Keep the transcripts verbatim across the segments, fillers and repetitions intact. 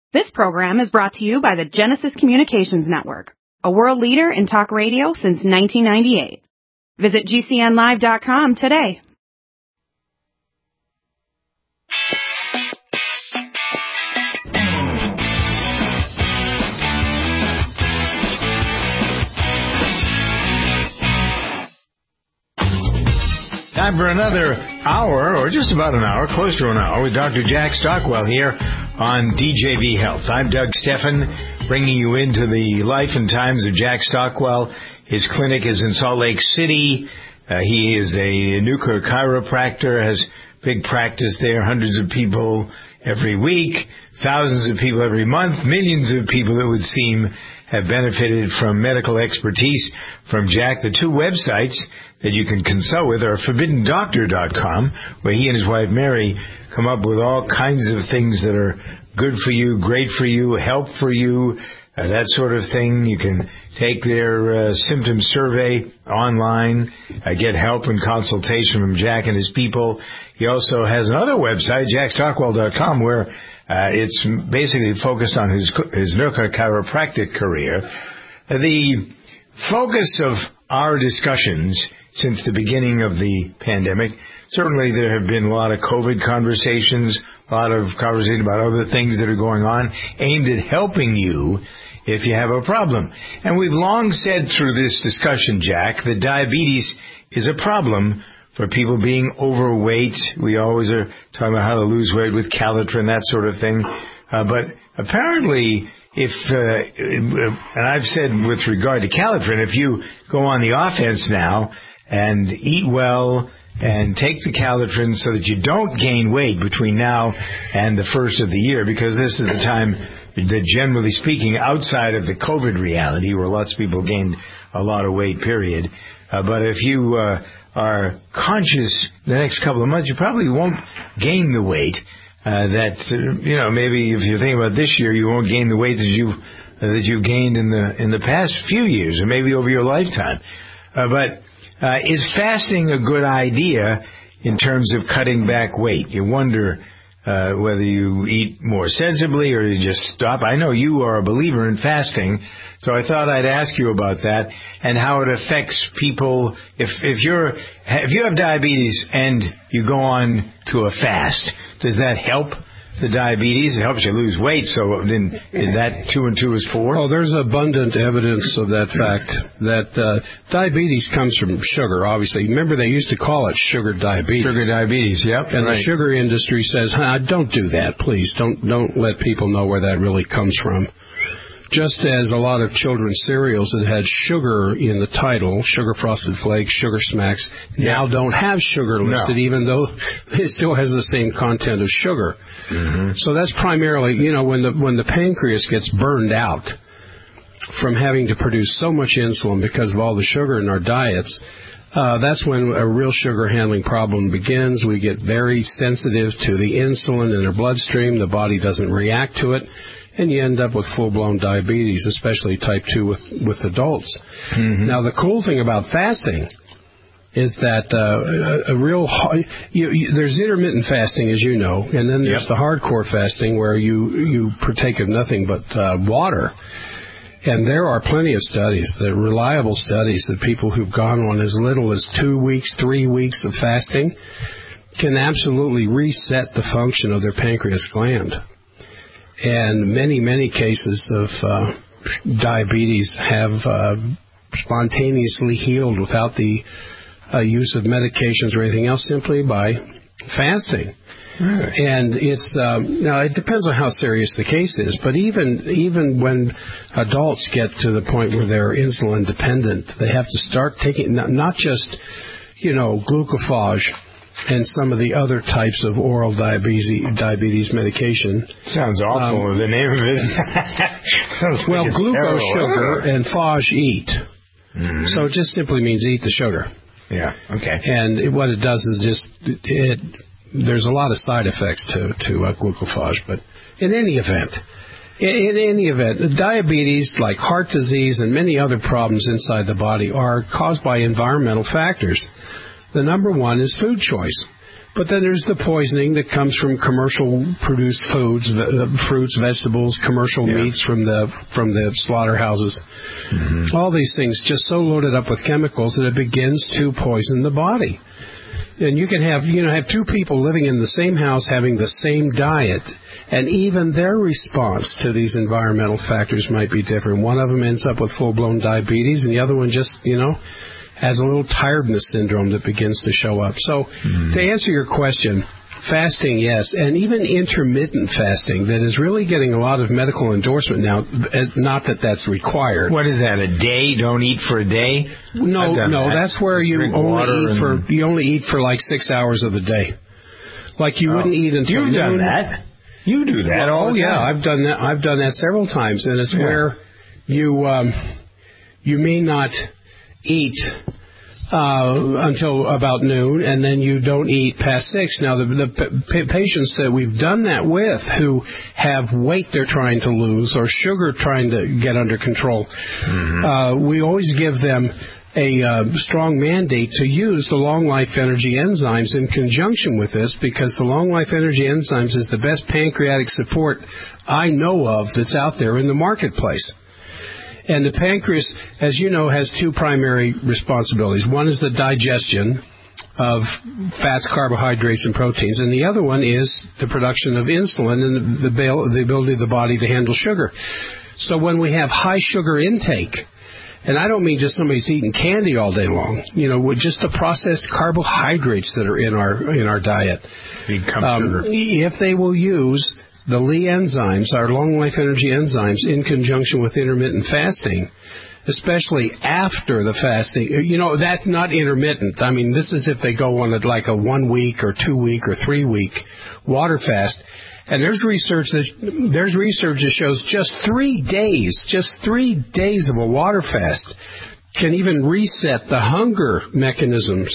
This program is brought to you by the Genesis Communications Network, a world leader in talk radio since nineteen ninety-eight. Visit G C N live dot com today. Time for another hour, or just about an hour, close to an hour, with Doctor Jack Stockwell here on D J V Health. I'm Doug Steffen, bringing you into the life and times of Jack Stockwell. His clinic is in Salt Lake City. Uh, he is a nuclear chiropractor, has big practice there, hundreds of people every week, thousands of people every month, millions of people, it would seem, have benefited from medical expertise from Jack. The two websites that you can consult with are forbidden doctor dot com, where he and his wife Mary come up with all kinds of things that are good for you, great for you, help for you, uh, that sort of thing. You can take their uh, symptom survey online, uh, get help and consultation from Jack and his people. He also has another website, jack stockwell dot com, where Uh, it's basically focused on his his nuclear chiropractic career. Uh, the focus of our discussions since the beginning of the pandemic, certainly there have been a lot of COVID conversations, a lot of conversation about other things that are going on aimed at helping you if you have a problem. And we've long said through this discussion, Jack, that diabetes is a problem for people being overweight. We always are talking about how to lose weight with Calitrin, that sort of thing. Uh, but apparently, if, uh, and I've said with regard to Calitrin, if you go on the offense now and eat well and take the Calitrin so that you don't gain weight between now and the first of the year, because this is the time that, generally speaking, outside of the COVID reality, where lots of people gained a lot of weight, period. Uh, but if you uh, are conscious the next couple of months, you probably won't gain the weight uh, that, uh, you know, maybe if you're thinking about this year, you won't gain the weight that you've, uh, that you've gained in the in the past few years, or maybe over your lifetime. Uh, but uh, is fasting a good idea in terms of cutting back weight? You wonder uh, whether you eat more sensibly or you just stop. I know you are a believer in fasting, so I thought I'd ask you about that and how it affects people. If if you're if you have diabetes and you go on to a fast, does that help the diabetes? It helps you lose weight, so then is that two and two is four? Oh, there's abundant evidence of that fact, that uh, diabetes comes from sugar, obviously. Remember, they used to call it sugar diabetes. Sugar diabetes, yep. And right. The sugar industry says, huh, don't do that, please. Don't don't let people know where that really comes from. Just as a lot of children's cereals that had sugar in the title, Sugar Frosted Flakes, Sugar Smacks, yeah. now don't have sugar listed, no. even though it still has the same content of sugar. Mm-hmm. So that's primarily, you know, when the when the pancreas gets burned out from having to produce so much insulin because of all the sugar in our diets, uh, that's when a real sugar handling problem begins. We get very sensitive to the insulin in our bloodstream. The body doesn't react to it. And you end up with full-blown diabetes, especially type two with, with adults. Mm-hmm. Now, the cool thing about fasting is that uh, a, a real... You, you, there's intermittent fasting, as you know, and then there's yep. the hardcore fasting where you, you partake of nothing but uh, water. And there are plenty of studies, the reliable studies, that people who've gone on as little as two weeks, three weeks of fasting can absolutely reset the function of their pancreas gland. And many, many cases of uh, diabetes have uh, spontaneously healed without the uh, use of medications or anything else, simply by fasting. Right. And it's um, now it depends on how serious the case is, but even even when adults get to the point where they're insulin dependent, they have to start taking not, not just you know glucophage and some of the other types of oral diabetes diabetes medication. Sounds awful, um, the name of it. Well, like glucose, terrible. Sugar, and phage eat. Mm-hmm. So it just simply means eat the sugar. Yeah, okay. And it, what it does is just, it, it there's a lot of side effects to, to uh, glucophage, but in any event, in, in any event, diabetes, like heart disease and many other problems inside the body, are caused by environmental factors. The number one is food choice. But then there's the poisoning that comes from commercial produced foods, uh, fruits, vegetables, commercial yeah. meats from the from the slaughterhouses. Mm-hmm. All these things just so loaded up with chemicals that it begins to poison the body. And you can have, you know, have two people living in the same house having the same diet, and even their response to these environmental factors might be different. One of them ends up with full-blown diabetes, and the other one just, you know, has a little tiredness syndrome that begins to show up. So mm. to answer your question, fasting, yes, and even intermittent fasting that is really getting a lot of medical endorsement now, not that that's required. What is that, a day? Don't eat for a day? No, no, that. that's where Just you only eat for you only eat for like six hours of the day. Like you oh. wouldn't eat until You've noon. done that. You do that all Oh, the yeah, time. I've done that. I've done that several times, and it's yeah. where you um, you may not eat Uh, until about noon, and then you don't eat past six. Now, the, the p- patients that we've done that with who have weight they're trying to lose or sugar trying to get under control, mm-hmm. uh, we always give them a uh, strong mandate to use the long life energy enzymes in conjunction with this, because the long life energy enzymes is the best pancreatic support I know of that's out there in the marketplace. And the pancreas, as you know, has two primary responsibilities. One is the digestion of fats, carbohydrates, and proteins, and the other one is the production of insulin and the, the ability of the body to handle sugar. So when we have high sugar intake, and I don't mean just somebody's eating candy all day long, you know, with just the processed carbohydrates that are in our in our diet, um, if they will use the L E enzymes, our long-life energy enzymes, in conjunction with intermittent fasting, especially after the fasting. You know, that's not intermittent. I mean, this is if they go on a, like a one-week or two-week or three-week water fast. And there's research that there's research that shows just three days, just three days of a water fast can even reset the hunger mechanisms,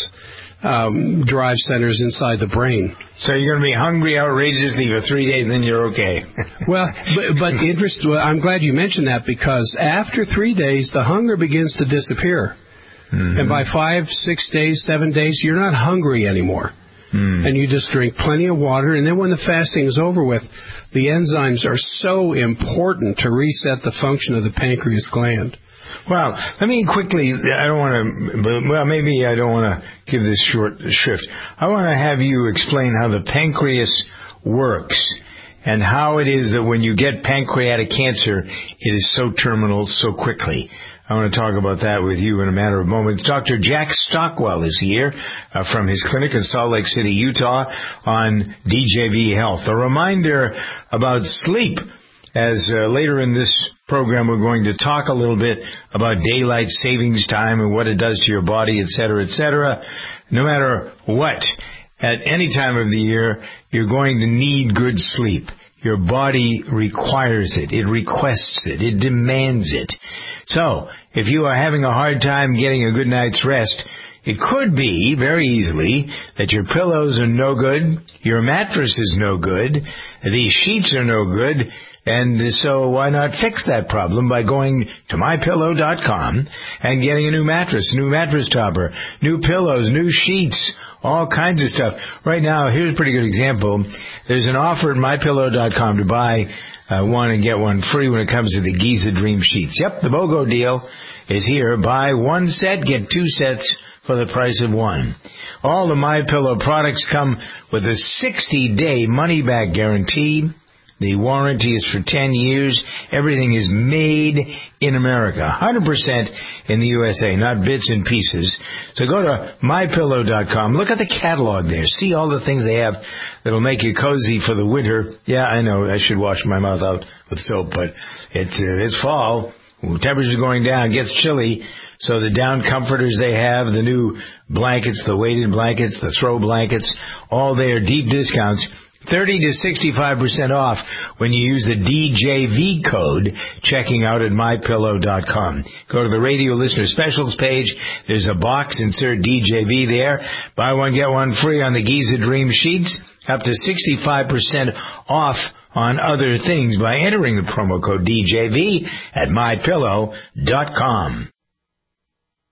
um, drive centers inside the brain. So you're going to be hungry outrageously for three days, and then you're okay. well, but, but interest, well, I'm glad you mentioned that, because after three days, the hunger begins to disappear. Mm-hmm. And by five, six days, seven days, you're not hungry anymore. Mm. And you just drink plenty of water. And then when the fasting is over with, the enzymes are so important to reset the function of the pancreas gland. Well, let me quickly, I don't want to, well, maybe I don't want to give this short shrift. I want to have you explain how the pancreas works and how it is that when you get pancreatic cancer, it is so terminal so quickly. I want to talk about that with you in a matter of moments. Doctor Jack Stockwell is here uh, from his clinic in Salt Lake City, Utah, on D J V Health. A reminder about sleep, as uh, later in this program we're going to talk a little bit about daylight savings time and what it does to your body, et cetera, et cetera. No matter what, at any time of the year, you're going to need good sleep. Your body requires it. It requests it. It demands it. So, if you are having a hard time getting a good night's rest, it could be, very easily, that your pillows are no good, your mattress is no good, the sheets are no good, and so why not fix that problem by going to my pillow dot com and getting a new mattress, new mattress topper, new pillows, new sheets, all kinds of stuff. Right now, here's a pretty good example. There's an offer at my pillow dot com to buy uh, one and get one free when it comes to the Giza Dream Sheets. Yep, the BOGO deal is here. Buy one set, get two sets for the price of one. All the MyPillow products come with a sixty-day money-back guarantee. The warranty is for ten years. Everything is made in America, one hundred percent in the U S A, not bits and pieces. So go to my pillow dot com. Look at the catalog there. See all the things they have that will make you cozy for the winter. Yeah, I know I should wash my mouth out with soap, but it, uh, it's fall. Temperatures are going down. It gets chilly. So the down comforters they have, the new blankets, the weighted blankets, the throw blankets, all there, deep discounts. thirty to sixty-five percent off when you use the D J V code checking out at my pillow dot com. Go to the radio listener specials page. There's a box, insert D J V there. Buy one, get one free on the Giza Dream Sheets. Up to sixty-five percent off on other things by entering the promo code D J V at my pillow dot com.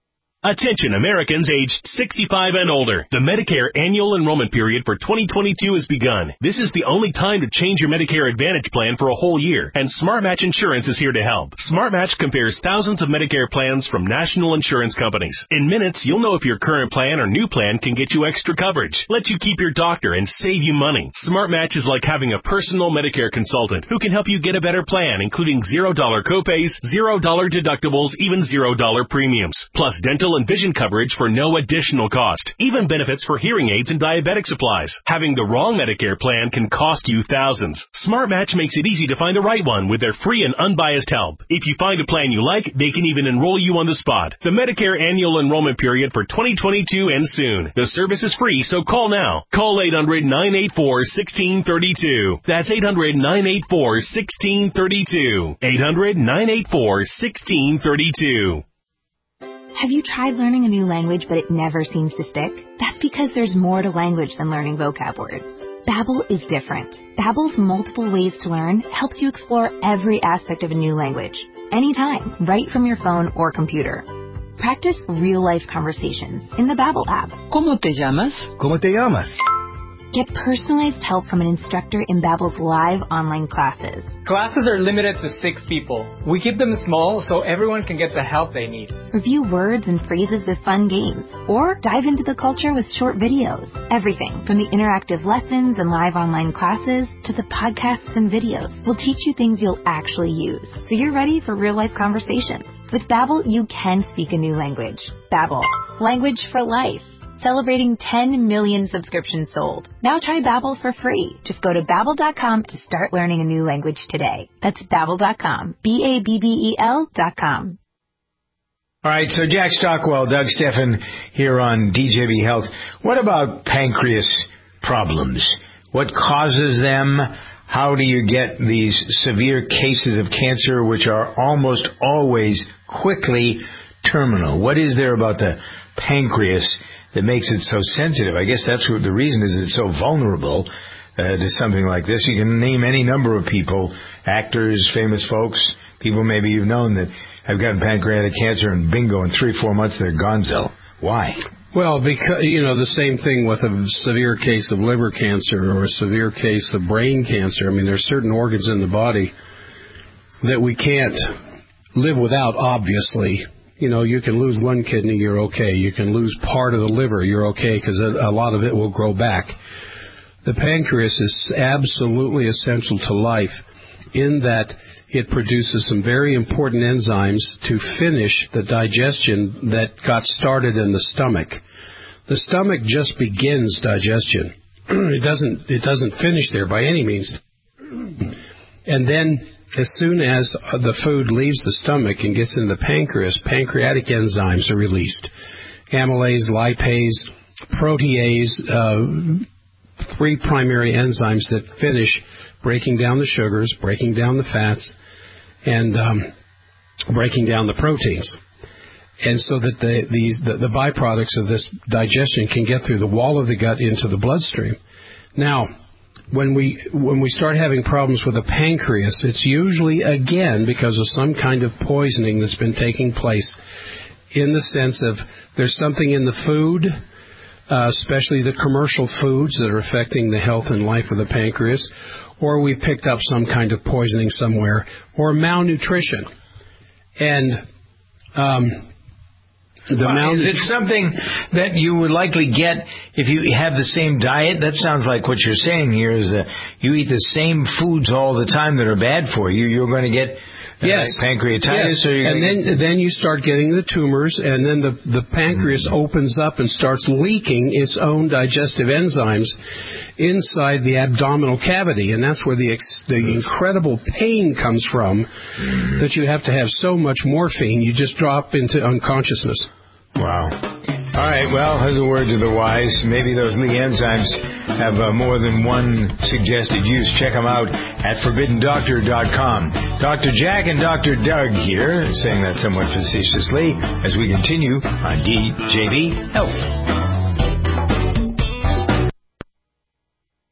Attention Americans aged sixty-five and older. The Medicare annual enrollment period for twenty twenty-two has begun. This is the only time to change your Medicare Advantage plan for a whole year, and SmartMatch Insurance is here to help. SmartMatch compares thousands of Medicare plans from national insurance companies. In minutes, you'll know if your current plan or new plan can get you extra coverage, let you keep your doctor, and save you money. SmartMatch is like having a personal Medicare consultant who can help you get a better plan, including zero dollar copays, zero dollar deductibles, even zero dollar premiums, plus dental and vision coverage for no additional cost, even benefits for hearing aids and diabetic supplies. Having the wrong Medicare plan can cost you thousands. SmartMatch makes it easy to find the right one with their free and unbiased help. If you find a plan you like, they can even enroll you on the spot. The Medicare annual enrollment period for twenty twenty-two ends soon. The service is free, so call now. Call eight hundred, nine eight four, one six three two. That's eight hundred, nine eight four, one six three two. eight hundred, nine eight four, one six three two. Have you tried learning a new language but it never seems to stick? That's because there's more to language than learning vocab words. Babbel is different. Babbel's multiple ways to learn helps you explore every aspect of a new language, anytime, right from your phone or computer. Practice real-life conversations in the Babbel app. ¿Cómo te llamas? ¿Cómo te llamas? Get personalized help from an instructor in Babbel's live online classes. Classes are limited to six people. We keep them small so everyone can get the help they need. Review words and phrases with fun games, or dive into the culture with short videos. Everything from the interactive lessons and live online classes to the podcasts and videos will teach you things you'll actually use, so you're ready for real-life conversations. With Babbel, you can speak a new language. Babbel, language for life. Celebrating ten million subscriptions sold. Now try Babbel for free. Just go to Babbel dot com to start learning a new language today. That's Babbel dot com. B A B B E L dot com. All right, so Jack Stockwell, Doug Steffen here on D J V Health. What about pancreas problems? What causes them? How do you get these severe cases of cancer, which are almost always quickly terminal? What is there about the pancreas that makes it so sensitive? I guess that's what the reason is. It's so vulnerable uh, to something like this. You can name any number of people, actors, famous folks, people maybe you've known that have gotten pancreatic cancer, and bingo, in three, four months they're gonzo. Why? Well, because, you know, the same thing with a severe case of liver cancer or a severe case of brain cancer. I mean, there's certain organs in the body that we can't live without, obviously. You know, you can lose one kidney, you're okay. You can lose part of the liver, you're okay, because a, a lot of it will grow back. The pancreas is absolutely essential to life in that it produces some very important enzymes to finish the digestion that got started in the stomach. The stomach just begins digestion. It doesn't, it doesn't finish there by any means. And then as soon as the food leaves the stomach and gets in the pancreas, pancreatic enzymes are released. Amylase, lipase, protease, uh, three primary enzymes that finish breaking down the sugars, breaking down the fats, and um, breaking down the proteins. And so that the, these, the, the byproducts of this digestion can get through the wall of the gut into the bloodstream. Now, When we when we start having problems with the pancreas, it's usually, again, because of some kind of poisoning that's been taking place, in the sense of there's something in the food, uh, especially the commercial foods that are affecting the health and life of the pancreas, or we picked up some kind of poisoning somewhere, or malnutrition. And um The well, is it something that you would likely get if you have the same diet? That sounds like what you're saying here is that you eat the same foods all the time that are bad for you. You're going to get uh, yes. pancreatitis. Yes. Or you're and then get... then you start getting the tumors, and then the, the pancreas mm-hmm. opens up and starts leaking its own digestive enzymes inside the abdominal cavity. And that's where the, ex- the mm-hmm. incredible pain comes from, mm-hmm. that you have to have so much morphine, you just drop into unconsciousness. Wow. All right, well, here's a word to the wise. Maybe those Lee enzymes have uh, more than one suggested use. Check them out at forbidden doctor dot com. Doctor Jack and Doctor Doug here, saying that somewhat facetiously, as we continue on D J V Health.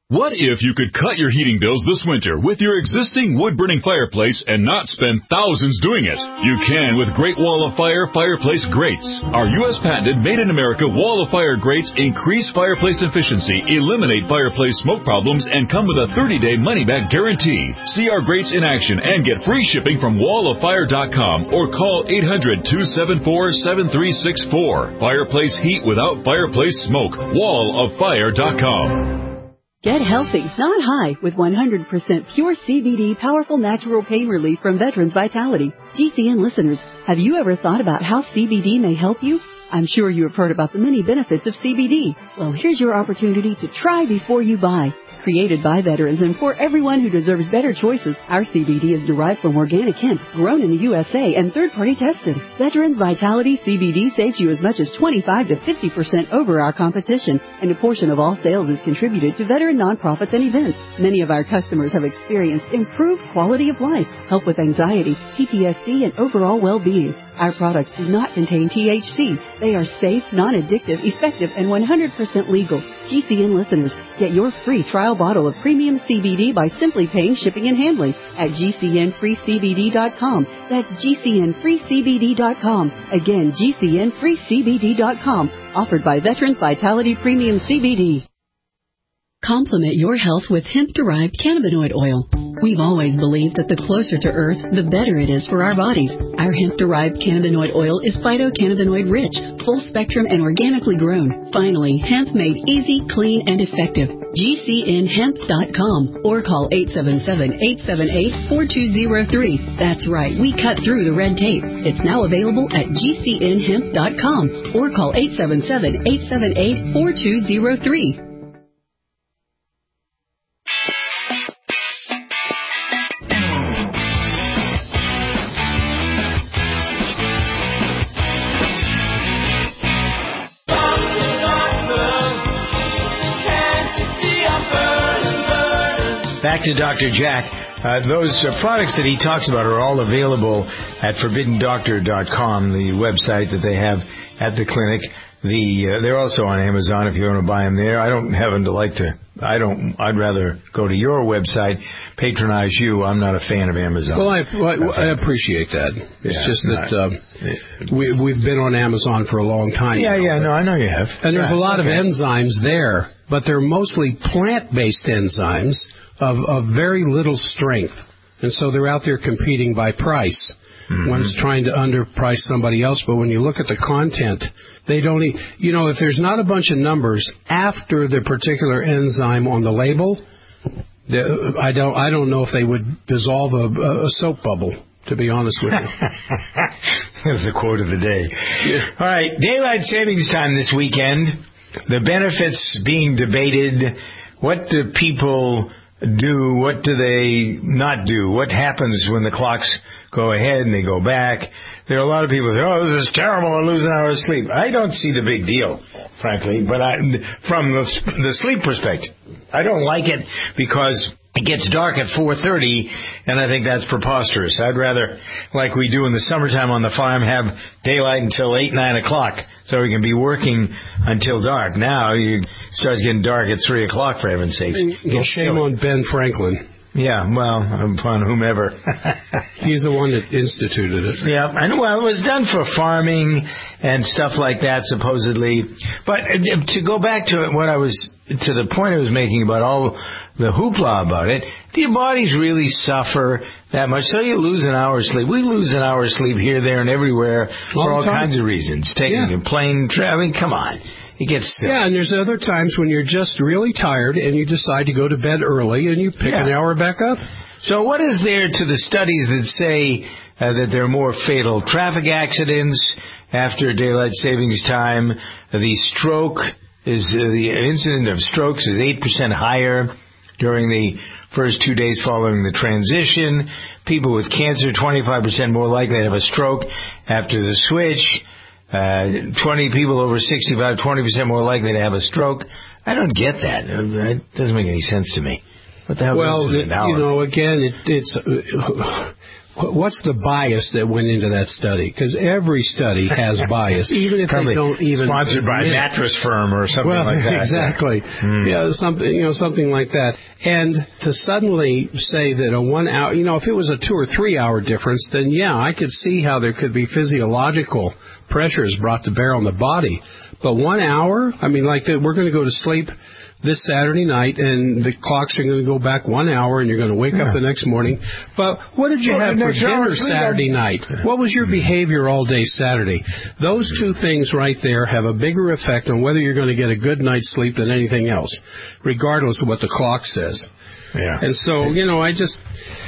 What if you could cut your heating bills this winter with your existing wood-burning fireplace and not spend thousands doing it? You can with Great Wall of Fire fireplace grates. Our U S patented made-in-America Wall of Fire grates increase fireplace efficiency, eliminate fireplace smoke problems, and come with a thirty-day money-back guarantee. See our grates in action and get free shipping from wall of fire dot com or call eight hundred, two seven four, seven three six four. Fireplace heat without fireplace smoke. wall of fire dot com. Get healthy, not high, with one hundred percent pure C B D powerful natural pain relief from Veterans Vitality. G C N listeners, have you ever thought about how C B D may help you? I'm sure you have heard about the many benefits of C B D. Well, here's your opportunity to try before you buy. Created by veterans and for everyone who deserves better choices, our C B D is derived from organic hemp, grown in the U S A and third-party tested. Veterans Vitality C B D saves you as much as twenty-five to fifty percent over our competition, and a portion of all sales is contributed to veteran nonprofits and events. Many of our customers have experienced improved quality of life, help with anxiety, P T S D, and overall well-being. Our products do not contain T H C. They are safe, non-addictive, effective, and one hundred percent legal. G C N listeners, get your free trial bottle of premium C B D by simply paying shipping and handling at G C N free C B D dot com. That's G C N free C B D dot com. Again, G C N free C B D dot com. Offered by Veterans Vitality Premium C B D. Complement your health with hemp-derived cannabinoid oil. We've always believed that the closer to Earth, the better it is for our bodies. Our hemp-derived cannabinoid oil is phytocannabinoid-rich, full-spectrum, and organically grown. Finally, hemp made easy, clean, and effective. G C N hemp dot com or call eight seven seven, eight seven eight, four two zero three. That's right, we cut through the red tape. It's now available at G C N hemp dot com or call eight seven seven, eight seven eight, four two zero three. Back to Doctor Jack. Uh, those uh, products that he talks about are all available at forbidden doctor dot com, the website that they have at the clinic. The uh, they're also on Amazon if you want to buy them there. I don't happen to like to. I don't. I'd rather go to your website, patronize you. I'm not a fan of Amazon. Well, I, well, I appreciate that. It's yeah, just that um, we we've been on Amazon for a long time. Yeah, now, yeah. No, I know you have. And there's yeah, a lot okay. of enzymes there, but they're mostly plant-based enzymes of of very little strength, and so they're out there competing by price. Mm-hmm. One's trying to underprice somebody else, but when you look at the content, they don't, e- you know, if there's not a bunch of numbers after the particular enzyme on the label, I don't, I don't know if they would dissolve a, a soap bubble, to be honest with you. That's the quote of the day. Yeah. All right, daylight savings time this weekend. The benefits being debated. What do people do? What do they not do? What happens when the clocks go ahead and they go back? There are a lot of people who say, oh, this is terrible, I lose an hour of sleep. I don't see the big deal, frankly, but I, from the, the sleep perspective, I don't like it because it gets dark at four thirty, and I think that's preposterous. I'd rather, like we do in the summertime on the farm, have daylight until eight, nine o'clock, so we can be working until dark. Now, you, it starts getting dark at three o'clock, for heaven's sakes. Well, shame on Ben Franklin. Yeah, well, upon whomever. He's the one that instituted it. Yeah, and well, it was done for farming and stuff like that, supposedly. But to go back to what I was, to the point I was making about all the hoopla about it, do your bodies really suffer that much? So you lose an hour's sleep. We lose an hour's sleep here, there, and everywhere for all kinds of reasons. Taking yeah. a plane trip. I mean, come on. It gets sick. Yeah, and there's other times when you're just really tired and you decide to go to bed early and you pick yeah. an hour back up. So what is there to the studies that say uh, that there are more fatal traffic accidents after daylight savings time? Uh, the stroke is uh, the incident of strokes is eight percent higher during the first two days following the transition. People with cancer, twenty-five percent more likely to have a stroke after the switch. Uh, twenty people over sixty-five, twenty percent more likely to have a stroke. I don't get that. It doesn't make any sense to me. What the hell well, is it? Well, you know, again, it, it's uh, what's the bias that went into that study? Because every study has bias, even if they don't even sponsored by a mattress firm or something well, like that. Exactly. Mm. Yeah, something you know, something like that. And to suddenly say that a one hour, you know, if it was a two or three hour difference, then yeah, I could see how there could be physiological pressures brought to bear on the body. But one hour, I mean, like the, we're going to go to sleep this Saturday night, and the clocks are going to go back one hour, and you're going to wake yeah. up the next morning. But what did you well, have for dinner Saturday night? What was your behavior all day Saturday? Those two things right there have a bigger effect on whether you're going to get a good night's sleep than anything else, regardless of what the clock says. Yeah. And so, you know, I just,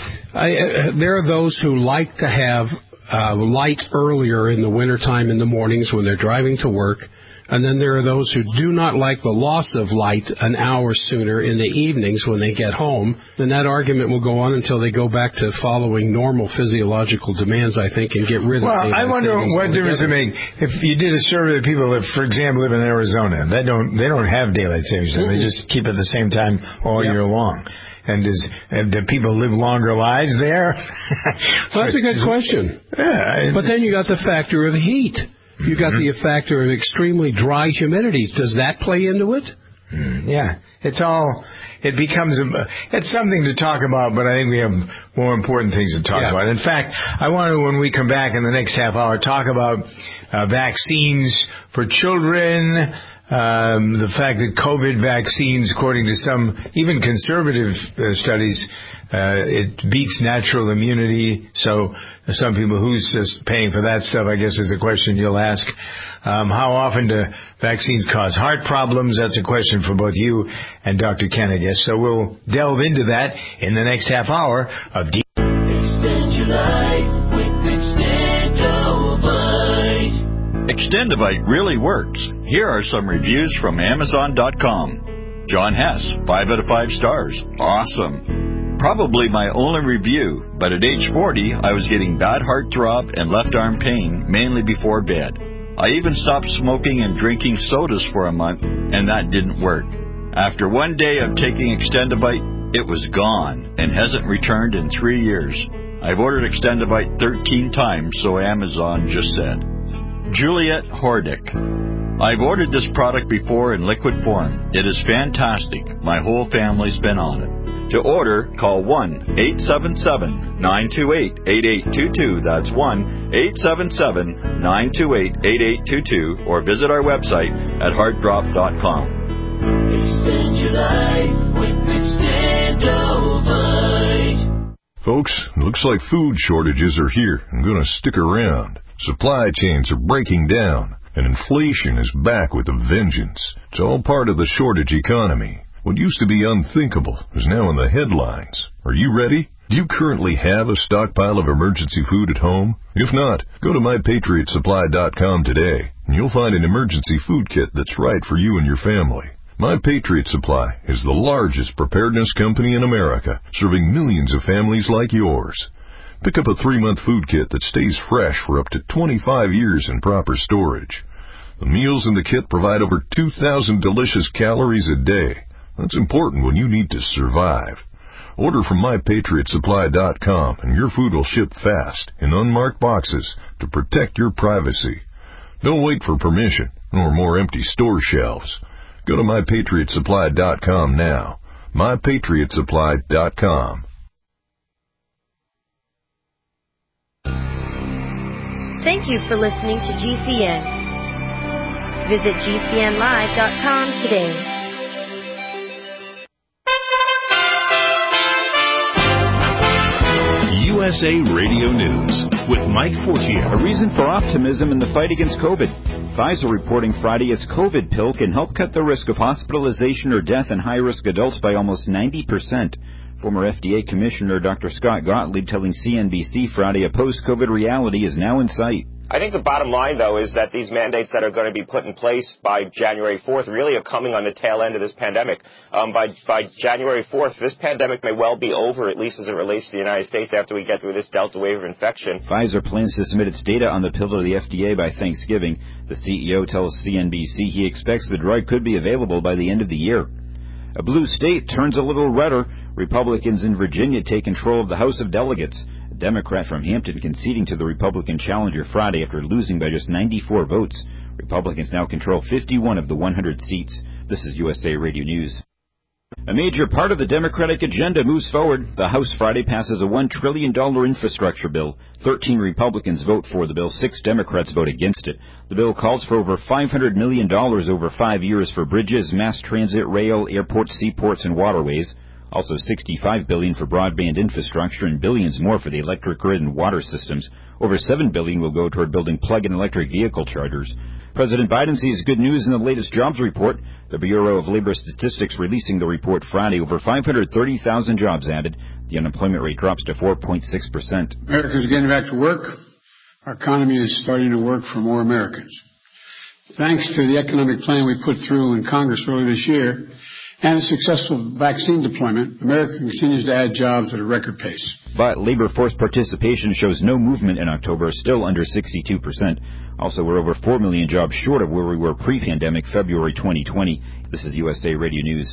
I, uh, there are those who like to have uh, light earlier in the wintertime in the mornings when they're driving to work. And then there are those who do not like the loss of light an hour sooner in the evenings when they get home. Then that argument will go on until they go back to following normal physiological demands, I think, and get rid of Well, I wonder what difference it make if you did a survey of people that, for example, live in Arizona. They don't they don't have daylight savings time. Mm-hmm. They just keep it the same time all yep. year long. And does and do people live longer lives there? Well, that's a good question. Yeah, but then you got the factor of heat. You got the factor of extremely dry humidity. Does that play into it? Mm, yeah. It's all, it becomes, a, it's something to talk about, but I think we have more important things to talk yeah. about. In fact, I want to, when we come back in the next half hour, talk about uh, vaccines for children, um, the fact that COVID vaccines, according to some even conservative uh, studies, Uh, it beats natural immunity. So some people, who's just paying for that stuff, I guess is a question you'll ask. Um, how often do vaccines cause heart problems? That's a question for both you and Doctor Ken, I guess. So we'll delve into that in the next half hour of D. Extend your life with Extendovite. Extendovite really works. Here are some reviews from Amazon dot com. John Hess, five out of five stars. Awesome. Probably my only review, but at age forty, I was getting bad heart throb and left arm pain, mainly before bed. I even stopped smoking and drinking sodas for a month, and that didn't work. After one day of taking Extendovite, it was gone and hasn't returned in three years. I've ordered Extendovite thirteen times, so Amazon just said. Juliet Hordick. I've ordered this product before in liquid form. It is fantastic. My whole family's been on it. To order, call one eight seven seven, nine two eight, eight eight two two. That's one eight seven seven, nine two eight, eight eight two two. Or visit our website at heart drop dot com. Extend your life with Extendovite. Folks, looks like food shortages are here and going to stick around. Supply chains are breaking down, and inflation is back with a vengeance. It's all part of the shortage economy. What used to be unthinkable is now in the headlines. Are you ready? Do you currently have a stockpile of emergency food at home? If not, go to my patriot supply dot com today, and you'll find an emergency food kit that's right for you and your family. My Patriot Supply is the largest preparedness company in America, serving millions of families like yours. Pick up a three-month food kit that stays fresh for up to twenty-five years in proper storage. The meals in the kit provide over two thousand delicious calories a day. That's important when you need to survive. Order from my patriot supply dot com and your food will ship fast in unmarked boxes to protect your privacy. Don't wait for permission or more empty store shelves. Go to my patriot supply dot com now. my patriot supply dot com. Thank you for listening to G C N. Visit G C N live dot com today. U S A Radio News with Mike Fortier. A reason for optimism in the fight against COVID. Pfizer reporting Friday its COVID pill can help cut the risk of hospitalization or death in high-risk adults by almost ninety percent. Former F D A Commissioner Doctor Scott Gottlieb telling C N B C Friday a post-COVID reality is now in sight. I think the bottom line, though, is that these mandates that are going to be put in place by January fourth really are coming on the tail end of this pandemic. Um, by, by January fourth, this pandemic may well be over, at least as it relates to the United States, after we get through this Delta wave of infection. Pfizer plans to submit its data on the pill to the F D A by Thanksgiving. The C E O tells C N B C he expects the drug could be available by the end of the year. A blue state turns a little redder. Republicans in Virginia take control of the House of Delegates. A Democrat from Hampton conceding to the Republican challenger Friday after losing by just ninety-four votes. Republicans now control fifty-one of the one hundred seats. This is U S A Radio News. A major part of the Democratic agenda moves forward. The House Friday passes a one trillion dollars infrastructure bill. Thirteen Republicans vote for the bill. Six Democrats vote against it. The bill calls for over five hundred million dollars over five years for bridges, mass transit, rail, airports, seaports, and waterways. Also sixty-five billion dollars for broadband infrastructure and billions more for the electric grid and water systems. Over seven billion dollars will go toward building plug-in electric vehicle chargers. President Biden sees good news in the latest jobs report. The Bureau of Labor Statistics releasing the report Friday. Over five hundred thirty thousand jobs added. The unemployment rate drops to four point six percent. America's getting back to work. Our economy is starting to work for more Americans. Thanks to the economic plan we put through in Congress earlier this year and a successful vaccine deployment, America continues to add jobs at a record pace. But labor force participation shows no movement in October, still under sixty-two percent. Also, we're over four million jobs short of where we were pre-pandemic February twenty twenty. This is U S A Radio News.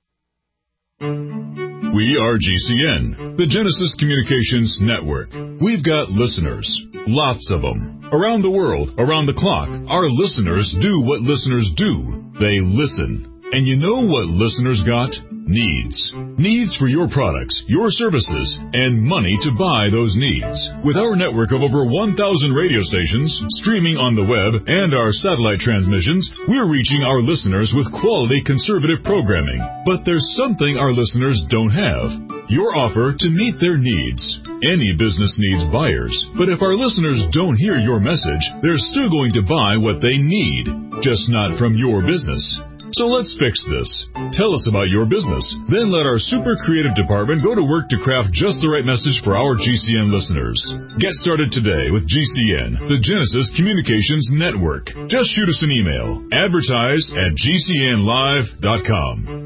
We are G C N, the Genesis Communications Network. We've got listeners, lots of them. Around the world, around the clock, our listeners do what listeners do. They listen. And you know what listeners got? Needs. Needs for your products, your services, and money to buy those needs. With our network of over one thousand radio stations, streaming on the web, and our satellite transmissions, we're reaching our listeners with quality conservative programming. But there's something our listeners don't have. Your offer to meet their needs. Any business needs buyers, but if our listeners don't hear your message, they're still going to buy what they need, just not from your business. So let's fix this. Tell us about your business. Then let our super creative department go to work to craft just the right message for our G C N listeners. Get started today with G C N, the Genesis Communications Network. Just shoot us an email. Advertise at G C N live dot com.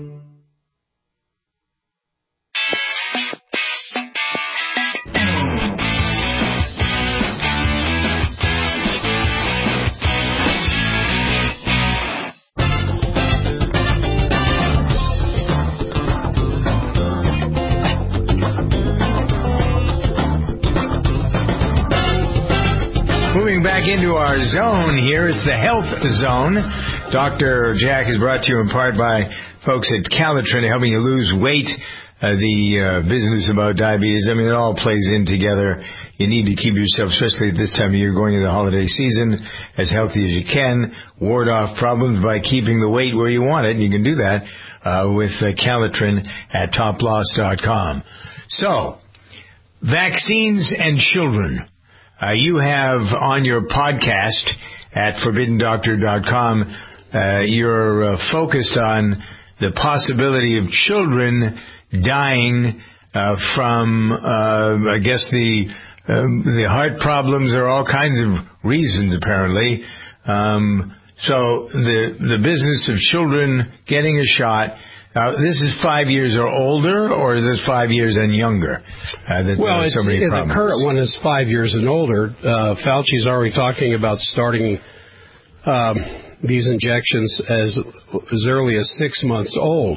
Back into our zone here. It's the Health Zone. Doctor Jack is brought to you in part by folks at Calitrin, helping you lose weight. Uh, the uh, business about diabetes, I mean, it all plays in together. You need to keep yourself, especially at this time of year, going into the holiday season, as healthy as you can. Ward off problems by keeping the weight where you want it. And you can do that uh, with uh, Calitrin at top loss dot com. So, vaccines and children. Uh, you have on your podcast at forbidden doctor dot com, uh, you're uh, focused on the possibility of children dying uh, from, uh, I guess, the um, the heart problems. There are all kinds of reasons, apparently. Um, so the the business of children getting a shot. Uh, this is five years or older, or is this five years and younger? Uh, that well, it's, so many the current one is five years and older. Uh, Fauci's already talking about starting um, these injections as as early as six months old.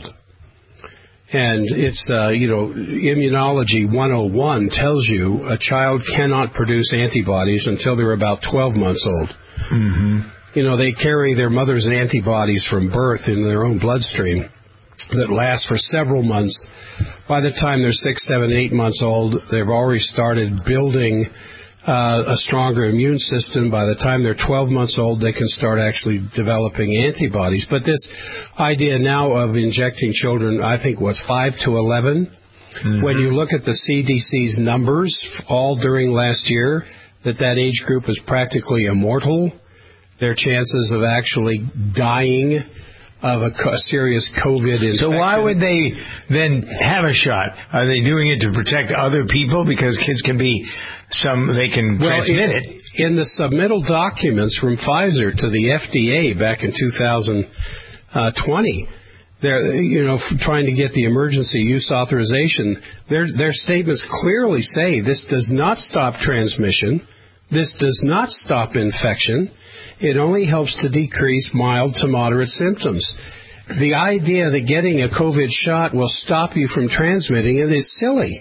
And it's, uh, you know, Immunology one oh one tells you a child cannot produce antibodies until they're about twelve months old. Mm-hmm. You know, they carry their mother's antibodies from birth in their own bloodstream that lasts for several months. By the time they're six, seven, eight months old, they've already started building uh, a stronger immune system. By the time they're twelve months old, they can start actually developing antibodies. But this idea now of injecting children, I think, what's five to eleven? Mm-hmm. When you look at the C D C's numbers all during last year, that that age group is practically immortal. Their chances of actually dying of a, a serious COVID infection. So why would they then have a shot? Are they doing it to protect other people? Because kids can be some, they can well, transmit it. In the submittal documents from Pfizer to the F D A back in two thousand twenty, they're, you know, trying to get the emergency use authorization, their, their statements clearly say this does not stop transmission, this does not stop infection. It only helps to decrease mild to moderate symptoms. The idea that getting a COVID shot will stop you from transmitting it is silly.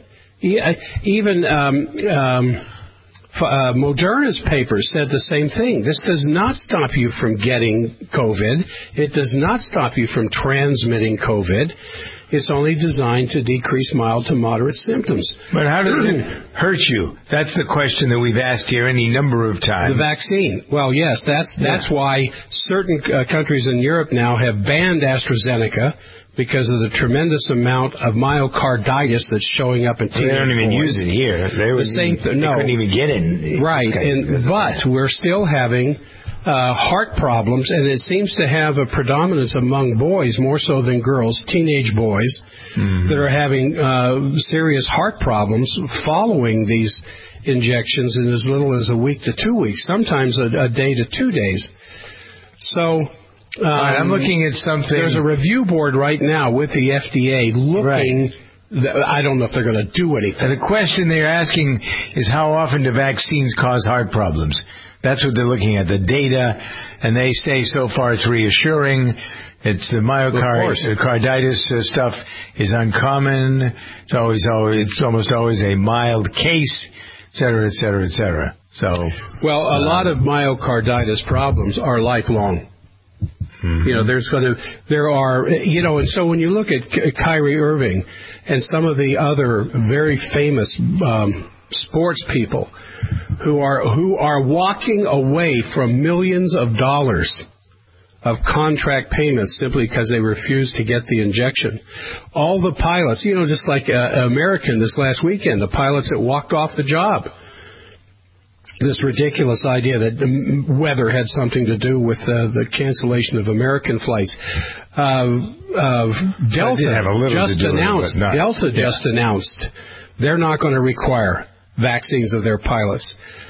Yeah, even um, um, uh, Moderna's paper said the same thing. This does not stop you from getting COVID. It does not stop you from transmitting COVID. It's only designed to decrease mild to moderate symptoms. But how does it hurt you? That's the question that we've asked here any number of times. The vaccine. Well, yes, that's that's yeah. why certain uh, countries in Europe now have banned AstraZeneca because of the tremendous amount of myocarditis that's showing up in teenage boys. They don't even boys. use it here. They the same th- no. They couldn't even get in. Right, and but we're still having Uh, heart problems, and it seems to have a predominance among boys more so than girls, teenage boys, mm-hmm. that are having uh, serious heart problems following these injections in as little as a week to two weeks, sometimes a, a day to two days. So um, right, I'm looking at something. There's a review board right now with the F D A looking. Right. I don't know if they're going to do anything. The question they're asking is how often do vaccines cause heart problems? That's what they're looking at, the data, and they say so far it's reassuring. It's the myocarditis uh, stuff is uncommon. It's always, always, it's almost always a mild case, et cetera, et cetera, et cetera. So, well, a uh, lot of myocarditis problems are lifelong. Mm-hmm. You know, there's going to, there are, you know, and so when you look at Kyrie Irving and some of the other very famous um, sports people who are who are walking away from millions of dollars of contract payments simply because they refuse to get the injection. All the pilots, you know, just like uh, American this last weekend, the pilots that walked off the job. This ridiculous idea that the weather had something to do with uh, the cancellation of American flights. Uh, uh, Delta just announced. It, Delta yeah. just announced they're not going to require vaccines of their pilots.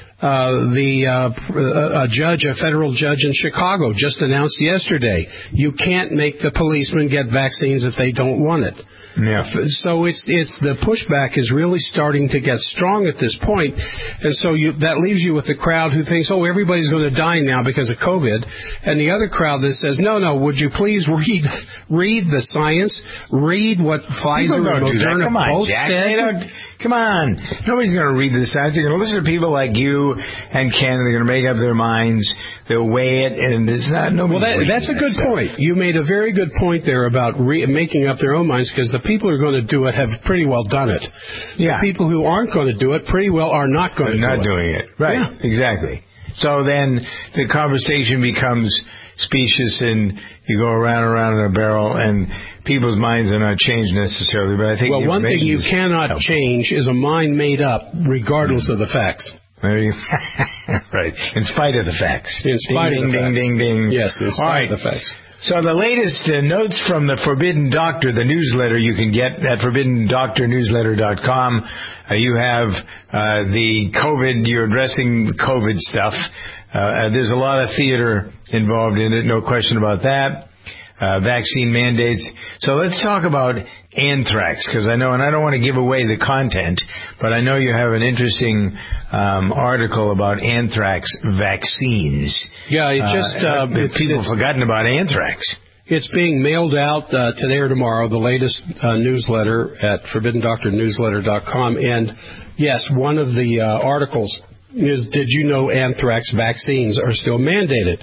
Uh, the uh, a judge, a federal judge in Chicago, just announced yesterday you can't make the policemen get vaccines if they don't want it. Yeah. So it's it's the pushback is really starting to get strong at this point, and so you, that leaves you with the crowd who thinks, oh, everybody's going to die now because of COVID, and the other crowd that says, no, no, would you please read read the science, read what Pfizer and Moderna both said. Come on. Nobody's going to read the science. They're going to listen to people like you and Ken. They're going to make up their minds. They'll weigh it, and it's not nobody. Well, that, that's a good stuff. point. You made a very good point there about re- making up their own minds, because the people who are going to do it have pretty well done it. Yeah. The people who aren't going to do it pretty well are not going They're to do it. Not doing it. Right. Yeah. Exactly. So then the conversation becomes specious, and you go around and around in a barrel, and people's minds are not changed necessarily. But I think well, one thing you cannot help. change is a mind made up, regardless mm-hmm. of the facts. There you right. In spite of the facts. In spite ding, of the ding, facts. Ding, ding, ding. Yes, in spite right. of the facts. So the latest uh, notes from the Forbidden Doctor, the newsletter you can get at forbidden doctor newsletter dot com. Uh, you have uh, the COVID, you're addressing the COVID stuff. Uh, there's a lot of theater involved in it, no question about that. Uh, vaccine mandates. So let's talk about anthrax, because I know, and I don't want to give away the content, but I know you have an interesting um, article about anthrax vaccines. Yeah, it just uh, uh, it's, people it's, have forgotten about anthrax. It's being mailed out uh, today or tomorrow, the latest uh, newsletter at forbidden doctor newsletter dot com. And yes, one of the uh, articles is, did you know anthrax vaccines are still mandated?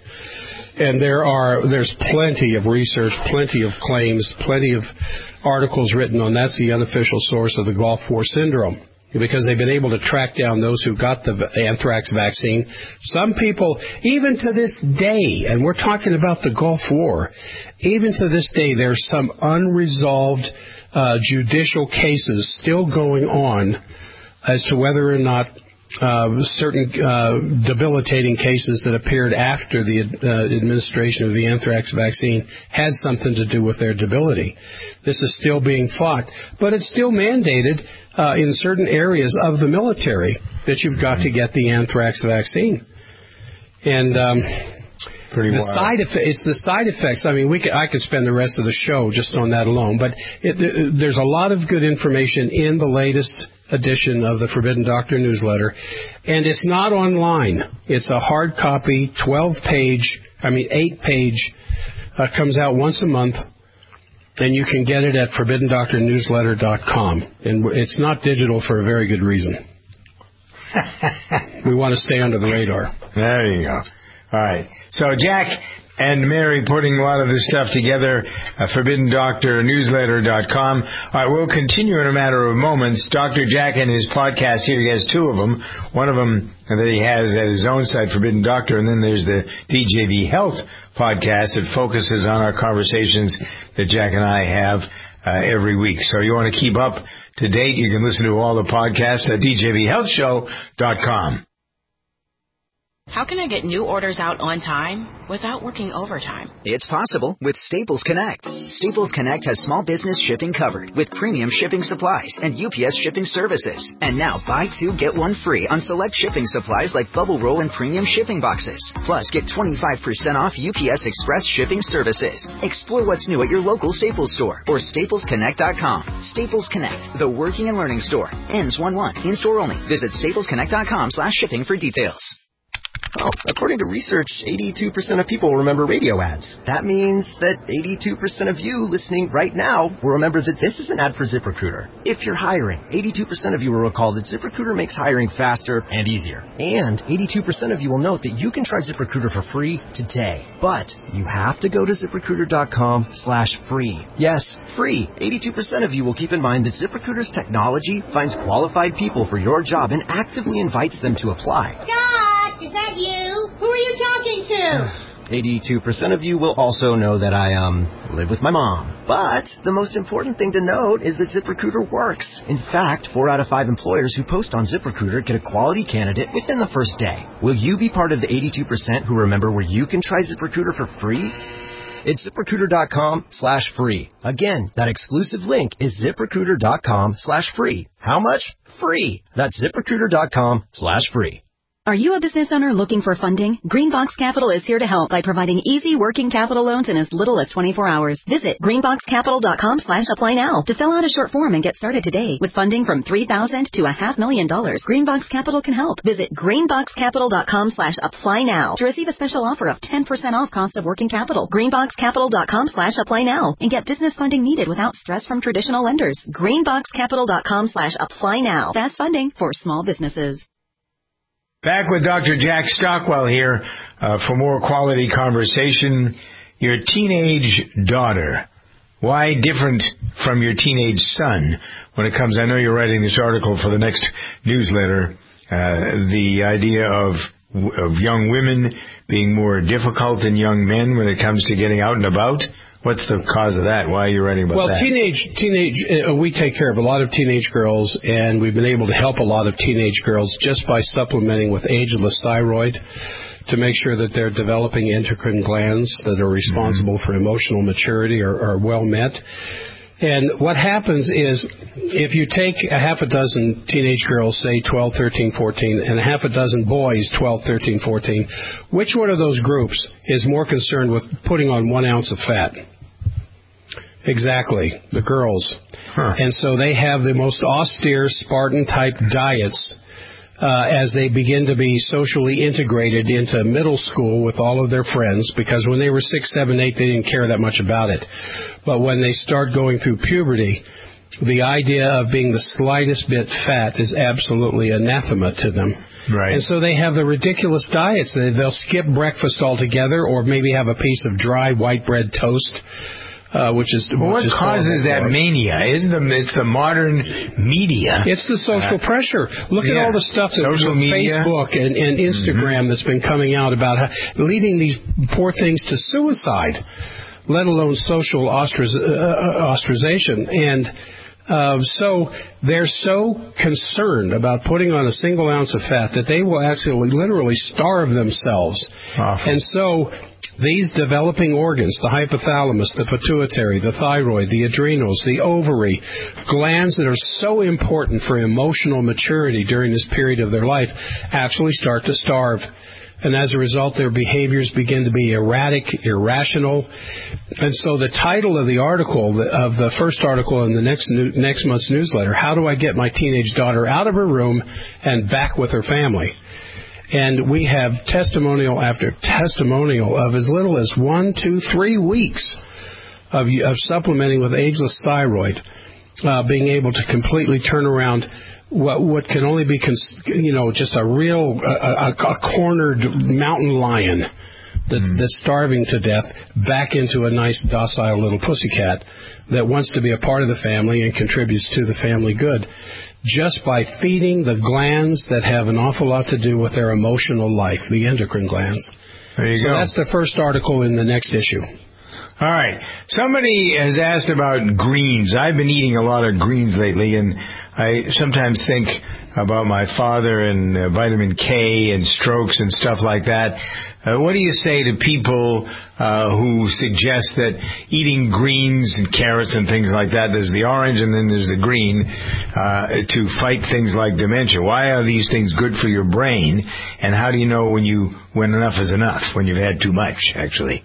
And there are, there's plenty of research, plenty of claims, plenty of articles written on. That's the unofficial source of the Gulf War syndrome, because they've been able to track down those who got the anthrax vaccine. Some people, even to this day, and we're talking about the Gulf War, even to this day, there's some unresolved uh, judicial cases still going on as to whether or not Uh, certain uh, debilitating cases that appeared after the uh, administration of the anthrax vaccine had something to do with their debility. This is still being fought, but it's still mandated uh, in certain areas of the military that you've got to get the anthrax vaccine. And um, Pretty the wild. side effects, it's the side effects. I mean, we could, I could spend the rest of the show just on that alone, but it, there's a lot of good information in the latest edition of the Forbidden Doctor newsletter, and it's not online. It's a hard copy, twelve page, I mean eight page, uh, comes out once a month, and you can get it at forbidden doctor newsletter dot com. And it's not digital for a very good reason. We want to stay under the radar. There you go. All right. So, Jack and Mary putting a lot of this stuff together, uh, forbidden doctor newsletter dot com. All right, we'll continue in a matter of moments. Doctor Jack and his podcast here, he has two of them. One of them that he has at his own site, Forbidden Doctor, and then there's the D J V Health podcast that focuses on our conversations that Jack and I have uh, every week. So you want to keep up to date, you can listen to all the podcasts at d j v health show dot com. How can I get new orders out on time without working overtime? It's possible with Staples Connect. Staples Connect has small business shipping covered with premium shipping supplies and U P S shipping services. And now buy two, get one free on select shipping supplies like bubble roll and premium shipping boxes. Plus, get twenty-five percent off U P S Express shipping services. Explore what's new at your local Staples store or staples connect dot com. Staples Connect, the working and learning store. Ends one one. In-store only. Visit staples connect dot com slash shipping for details. Oh, according to research, eighty-two percent of people remember radio ads. That means that eighty-two percent of you listening right now will remember that this is an ad for ZipRecruiter. If you're hiring, eighty-two percent of you will recall that ZipRecruiter makes hiring faster and easier. And eighty-two percent of you will note that you can try ZipRecruiter for free today. But you have to go to ZipRecruiter dot com slash free. Yes, free. eighty-two percent of you will keep in mind that ZipRecruiter's technology finds qualified people for your job and actively invites them to apply. Scott, is that you? Who are you talking to? eighty-two percent of you will also know that I, um, live with my mom. But the most important thing to note is that ZipRecruiter works. In fact, four out of five employers who post on ZipRecruiter get a quality candidate within the first day. Will you be part of the eighty-two percent who remember where you can try ZipRecruiter for free? It's ZipRecruiter dot com slash free. Again, that exclusive link is ZipRecruiter dot com slash free. How much? Free. That's ZipRecruiter dot com slash free. Are you a business owner looking for funding? Greenbox Capital is here to help by providing easy working capital loans in as little as twenty-four hours. Visit greenbox capital dot com slash apply now to fill out a short form and get started today. With funding from three thousand dollars to a half million dollars, Greenbox Capital can help. Visit greenbox capital dot com slash apply now to receive a special offer of ten percent off cost of working capital. greenbox capital dot com slash apply now and get business funding needed without stress from traditional lenders. greenbox capital dot com slash apply now. Fast funding for small businesses. Back with Doctor Jack Stockwell here uh, for more quality conversation. Your teenage daughter, why different from your teenage son when it comes, I know you're writing this article for the next newsletter, uh, the idea of of young women being more difficult than young men when it comes to getting out and about. What's the cause of that? Why are you writing about well, that? Well, teenage, teenage, uh, we take care of a lot of teenage girls, and we've been able to help a lot of teenage girls just by supplementing with ageless thyroid to make sure that their developing endocrine glands that are responsible mm-hmm. for emotional maturity are, are well met. And what happens is if you take a half a dozen teenage girls, say twelve, thirteen, fourteen, and a half a dozen boys, twelve, thirteen, fourteen, which one of those groups is more concerned with putting on one ounce of fat? Exactly, the girls. Huh. And so they have the most austere Spartan-type diets uh, as they begin to be socially integrated into middle school with all of their friends, because when they were six, seven, eight, they didn't care that much about it. But when they start going through puberty, the idea of being the slightest bit fat is absolutely anathema to them. Right. And so they have the ridiculous diets. They'll skip breakfast altogether or maybe have a piece of dry white bread toast. Uh, which is well, which what is causes that mania? Isn't the it's the modern media? It's the social uh, pressure. Look yeah. at all the stuff that social with media. Facebook and, and Instagram mm-hmm. that's been coming out about how, leading these poor things to suicide, let alone social ostrac- uh, ostracization. And uh, so they're so concerned about putting on a single ounce of fat that they will actually literally starve themselves. Awful. And so these developing organs, the hypothalamus, the pituitary, the thyroid, the adrenals, the ovary, glands that are so important for emotional maturity during this period of their life, actually start to starve. And as a result, their behaviors begin to be erratic, irrational. And so the title of the article, of the first article in the next new, next month's newsletter, How Do I Get My Teenage Daughter Out of Her Room and Back with Her Family? And we have testimonial after testimonial of as little as one, two, three weeks of, of supplementing with ageless thyroid, uh, being able to completely turn around what what can only be, cons- you know, just a real a, a, a cornered mountain lion that's, mm. that's starving to death back into a nice docile little pussycat that wants to be a part of the family and contributes to the family good, just by feeding the glands that have an awful lot to do with their emotional life, the endocrine glands. There you so go. That's the first article in the next issue. All right. Somebody has asked about greens. I've been eating a lot of greens lately, and I sometimes think about my father and uh, vitamin K and strokes and stuff like that. Uh, what do you say to people uh, who suggest that eating greens and carrots and things like that, there's the orange and then there's the green, uh, to fight things like dementia? Why are these things good for your brain, and how do you know when you when enough is enough, when you've had too much, actually?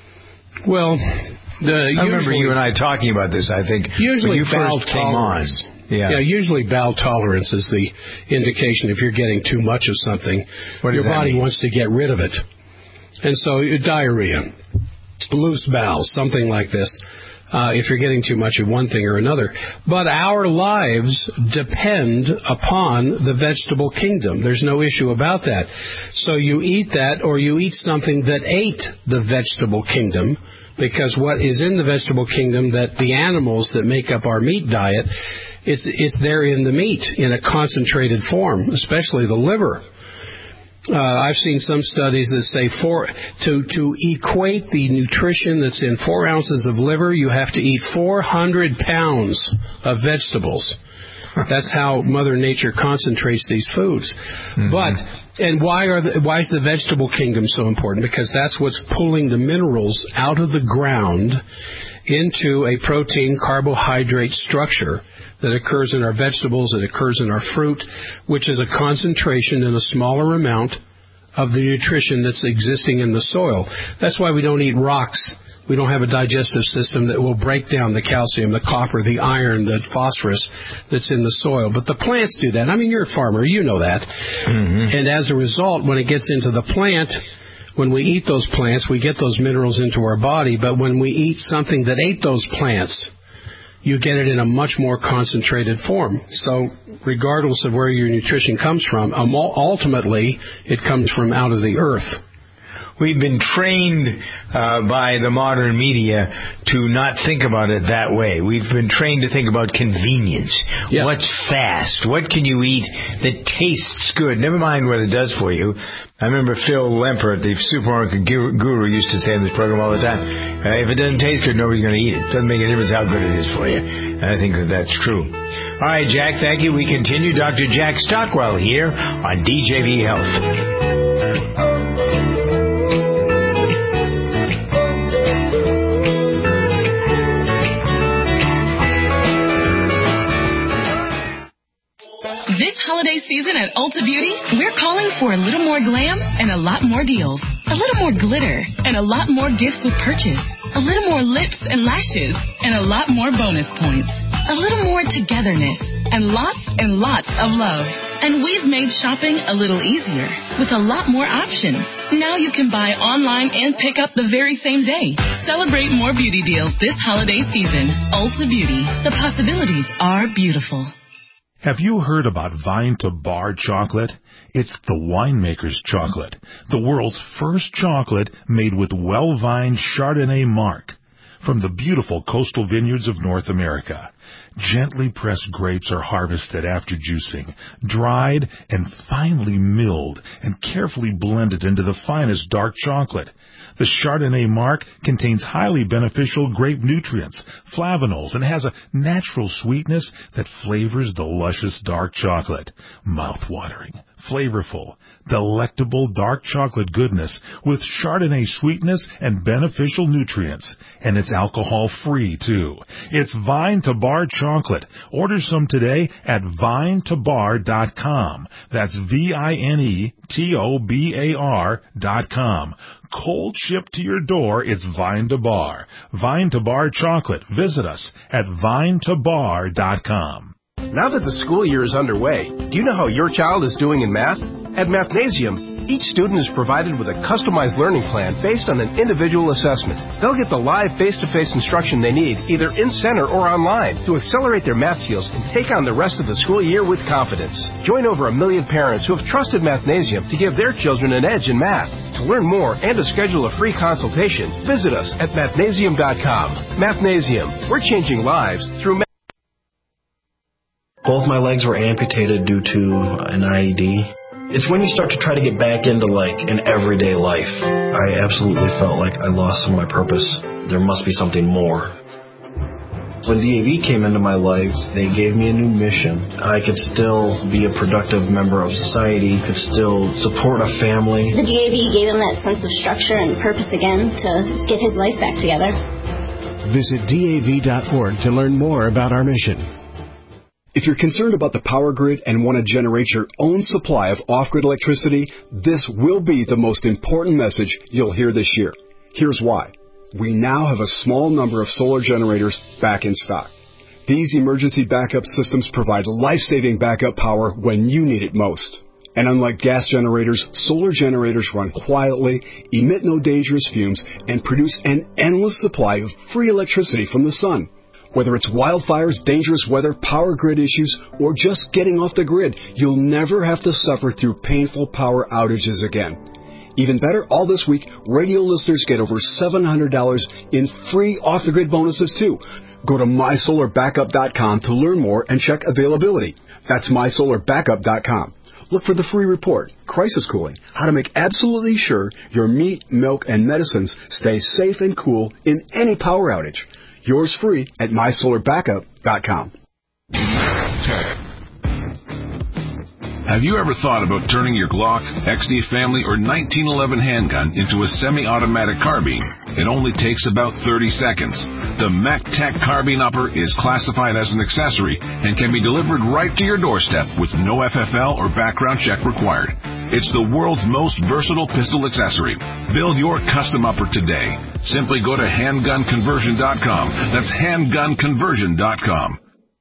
Well, the, I remember you and I talking about this, I think, usually when you bowel first came on. Yeah. yeah, usually bowel tolerance is the indication if you're getting too much of something. Your body mean? wants to get rid of it. And so diarrhea, loose bowels, something like this, uh, if you're getting too much of one thing or another. But our lives depend upon the vegetable kingdom. There's no issue about that. So you eat that, or you eat something that ate the vegetable kingdom, because what is in the vegetable kingdom, that the animals that make up our meat diet, it's it's there in the meat in a concentrated form, especially the liver. Uh, I've seen some studies that say four, to, to equate the nutrition that's in four ounces of liver, you have to eat four hundred pounds of vegetables. That's how Mother Nature concentrates these foods. Mm-hmm. But, and why are the, why is the vegetable kingdom so important? Because that's what's pulling the minerals out of the ground into a protein carbohydrate structure that occurs in our vegetables, that occurs in our fruit, which is a concentration in a smaller amount of the nutrition that's existing in the soil. That's why we don't eat rocks. We don't have a digestive system that will break down the calcium, the copper, the iron, the phosphorus that's in the soil. But the plants do that. I mean, you're a farmer. You know that. Mm-hmm. And as a result, when it gets into the plant, when we eat those plants, we get those minerals into our body. But when we eat something that ate those plants, you get it in a much more concentrated form. So regardless of where your nutrition comes from, ultimately it comes from out of the earth. We've been trained uh, by the modern media to not think about it that way. We've been trained to think about convenience. Yep. What's fast? What can you eat that tastes good? Never mind what it does for you. I remember Phil Lempert, the supermarket guru, used to say in this program all the time, uh, if it doesn't taste good, nobody's going to eat it. It doesn't make a difference how good it is for you. And I think that that's true. All right, Jack, thank you. We continue. Doctor Jack Stockwell here on D J V Health. This holiday season at Ulta Beauty, we're calling for a little more glam and a lot more deals. A little more glitter and a lot more gifts with purchase. A little more lips and lashes and a lot more bonus points. A little more togetherness and lots and lots of love. And we've made shopping a little easier with a lot more options. Now you can buy online and pick up the very same day. Celebrate more beauty deals this holiday season. Ulta Beauty. The possibilities are beautiful. Have you heard about Vine to Bar chocolate? It's the winemaker's chocolate, the world's first chocolate made with well-vined Chardonnay marc from the beautiful coastal vineyards of North America. Gently pressed grapes are harvested after juicing, dried and finely milled and carefully blended into the finest dark chocolate. The Chardonnay marc contains highly beneficial grape nutrients, flavanols, and has a natural sweetness that flavors the luscious dark chocolate. Mouth-watering, flavorful, delectable dark chocolate goodness with Chardonnay sweetness and beneficial nutrients. And it's alcohol-free, too. It's Vine to Bar chocolate. Order some today at vine to bar dot com. That's V I N E T O B A R dot com. Cold shipped to your door, it's Vine to Bar. Vine to Bar chocolate. Visit us at vine to bar dot com. Now that the school year is underway, do you know how your child is doing in math? At Mathnasium, Each student is provided with a customized learning plan based on an individual assessment. They'll get the live face-to-face instruction they need, either in center or online, to accelerate their math skills and take on the rest of the school year with confidence. Join over a million parents who have trusted Mathnasium to give their children an edge in math. To learn more and to schedule a free consultation, visit us at mathnasium dot com. Mathnasium, we're changing lives through math. Both my legs were amputated due to an I E D. It's when you start to try to get back into, like, an everyday life. I absolutely felt like I lost some of my purpose. There must be something more. When D A V came into my life, they gave me a new mission. I could still be a productive member of society, could still support a family. The D A V gave him that sense of structure and purpose again to get his life back together. Visit D A V dot org to learn more about our mission. If you're concerned about the power grid and want to generate your own supply of off-grid electricity, this will be the most important message you'll hear this year. Here's why. We now have a small number of solar generators back in stock. These emergency backup systems provide life-saving backup power when you need it most. And unlike gas generators, solar generators run quietly, emit no dangerous fumes, and produce an endless supply of free electricity from the sun. Whether it's wildfires, dangerous weather, power grid issues, or just getting off the grid, you'll never have to suffer through painful power outages again. Even better, all this week, radio listeners get over seven hundred dollars in free off-the-grid bonuses, too. Go to my solar backup dot com to learn more and check availability. That's my solar backup dot com. Look for the free report, Crisis Cooling, how to make absolutely sure your meat, milk, and medicines stay safe and cool in any power outage. Yours free at my solar backup dot com. Have you ever thought about turning your Glock, X D Family, or nineteen eleven handgun into a semi-automatic carbine? It only takes about thirty seconds. The MacTech Carbine Upper is classified as an accessory and can be delivered right to your doorstep with no F F L or background check required. It's the world's most versatile pistol accessory. Build your custom upper today. Simply go to handgun conversion dot com. That's handgun conversion dot com.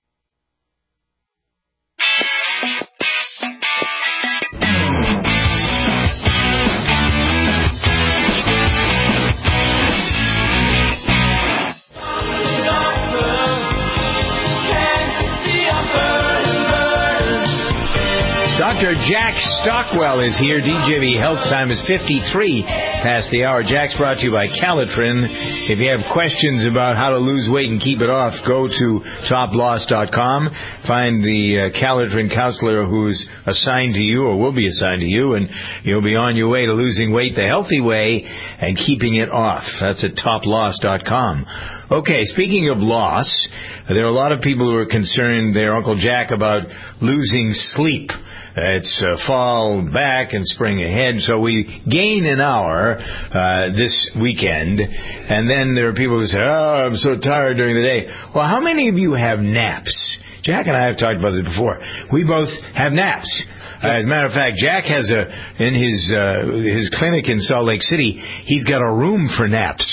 Doctor Jack Stockwell is here. D J V Health Time is fifty-three past the hour. Jack's brought to you by Calitrin. If you have questions about how to lose weight and keep it off, go to top loss dot com. Find the uh, Calitrin counselor who's assigned to you or will be assigned to you, and you'll be on your way to losing weight the healthy way and keeping it off. That's at top loss dot com. Okay, speaking of loss, there are a lot of people who are concerned, their Uncle Jack, about losing sleep. It's uh, fall back and spring ahead, so we gain an hour uh, this weekend, and then there are people who say, oh, I'm so tired during the day. Well, how many of you have naps? Jack and I have talked about this before. We both have naps. Uh, as a matter of fact, Jack has a in his uh, his clinic in Salt Lake City. He's got a room for naps.